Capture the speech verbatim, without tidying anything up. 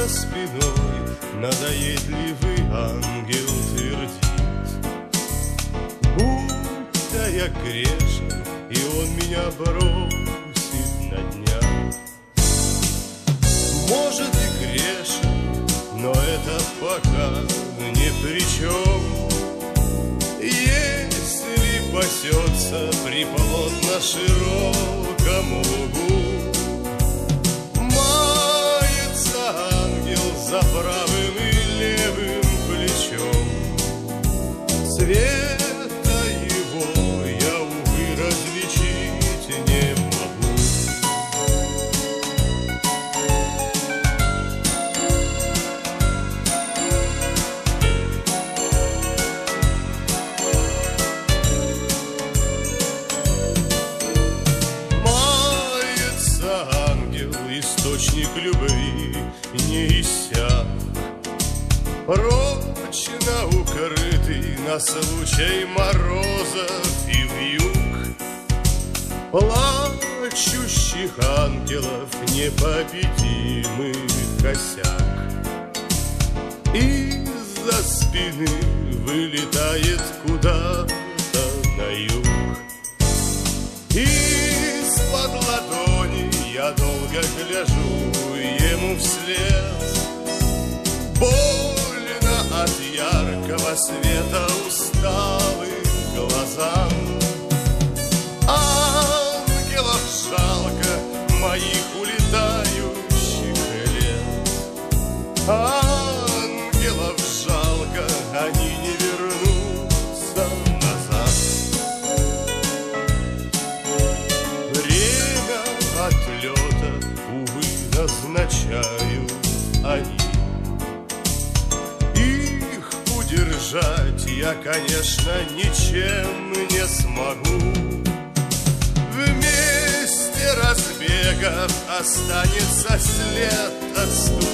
за спиной надоедливый ангел твердит, будто я грешен, и он меня бросит на днях. Может и грешен, но это пока ни при чем. Если пасется приплод на широком лугу, мается ангел за правым и левым плечом. Света его я, увы, различить не могу. Источник любви не иссяк, прочно укрытый на случай морозов и вьюг. Плачущих ангелов непобедимый косяк. Из-за спины вылетает куда-то на юг. Из-под ладони я долго гляжу ему вслед. Больно от яркого света усталым глазам. Ангелов жалко, моих улетающих лет. Ангелов жалко, они не вернутся назад. Время отлета, увы, назначают они. Их удержать я, конечно, ничем не смогу. Вместе разбегов останется след от стука.